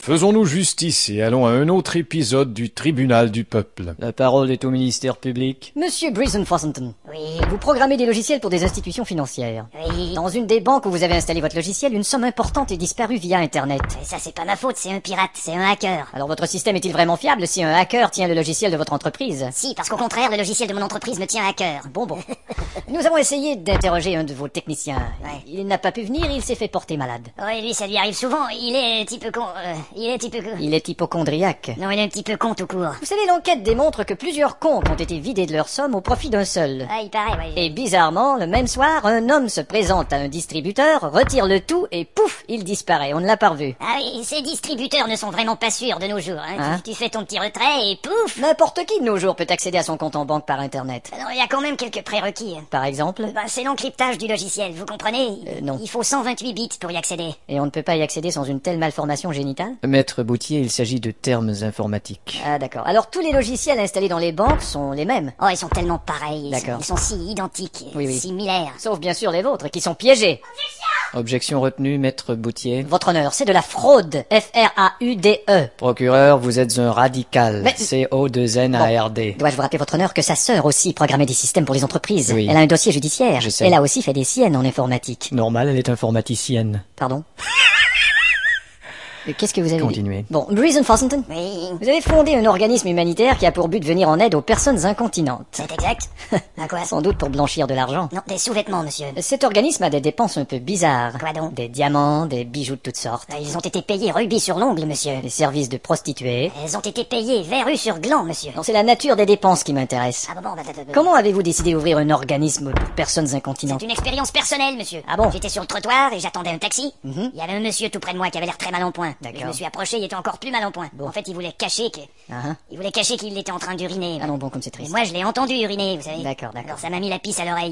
Faisons-nous justice et allons à un autre épisode du tribunal du peuple. La parole est au ministère public. Monsieur Breezenfossenton. Oui. Vous programmez des logiciels pour des institutions financières. Oui. Dans une des banques où vous avez installé votre logiciel, une somme importante est disparue via Internet. Et ça, c'est pas ma faute, c'est un pirate, c'est un hacker. Alors votre système est-il vraiment fiable si un hacker tient le logiciel de votre entreprise? Si, parce qu'au contraire, le logiciel de mon entreprise me tient à cœur. Bon. Nous avons essayé d'interroger un de vos techniciens. Ouais. Il n'a pas pu venir, il s'est fait porter malade. Oui, lui, ça lui arrive souvent. Il est un petit peu con. Il est hypochondriaque. Non, il est un petit peu con tout court. Vous savez, l'enquête démontre que plusieurs comptes ont été vidés de leur somme au profit d'un seul. Ah, il paraît, oui. Et bizarrement, le même soir, un homme se présente à un distributeur, retire le tout et pouf, il disparaît. On ne l'a pas revu. Ah oui, ces distributeurs ne sont vraiment pas sûrs de nos jours. Hein? Tu fais ton petit retrait et pouf. N'importe qui de nos jours peut accéder à son compte en banque par Internet. Non, il y a quand même quelques prérequis. Par exemple? C'est l'encryptage du logiciel, vous comprenez? Non. Il faut 128 bits pour y accéder. Et on ne peut pas y accéder sans une telle malformation génitale? Maître Boutier, il s'agit de termes informatiques. Ah d'accord. Alors tous les logiciels installés dans les banques sont les mêmes. Oh, ils sont tellement pareils. D'accord. Ils sont si identiques, Oui. similaires. Sauf bien sûr les vôtres qui sont piégés. Objection retenue, Maître Boutier. Votre honneur, c'est de la fraude. F-R-A-U-D-E. Procureur, vous êtes un radical. Mais- C-O-2-N-A-R-D. Dois-je vous rappeler votre honneur que sa sœur aussi programmait des systèmes pour les entreprises? Oui. Elle a un dossier judiciaire. Je sais. Elle a aussi fait des siennes en informatique. Normal, elle est informaticienne. Pardon? Qu'est-ce que vous avez Continuez. dit? Bon, Breezenfossenton. Oui, Vous avez fondé un organisme humanitaire qui a pour but de venir en aide aux personnes incontinentes. c'est exact. À quoi? Sans doute pour blanchir de l'argent. Non, des sous-vêtements, monsieur. Cet organisme a des dépenses un peu bizarres. Quoi donc? Des diamants, des bijoux de toutes sortes. Ils ont été payés rubis sur l'ongle, monsieur. Des services de prostituées. Ils ont été payés verrues sur gland, monsieur. Non, c'est la nature des dépenses qui m'intéresse. Ah bon, Comment avez-vous décidé d'ouvrir un organisme pour personnes incontinentes? C'est une expérience personnelle, monsieur. Ah bon? J'étais sur le trottoir et j'attendais un taxi. Mhm. Il y avait un monsieur tout près de moi qui avait l'air très mal en point. D'accord. Je me suis approché, il était encore plus mal en point. Bon. En fait, il voulait cacher Ah, qu'il était en train d'uriner. ah non, bon, comme c'est Et triste. moi, je l'ai entendu uriner, vous savez. D'accord. Alors ça m'a mis la pisse à l'oreille.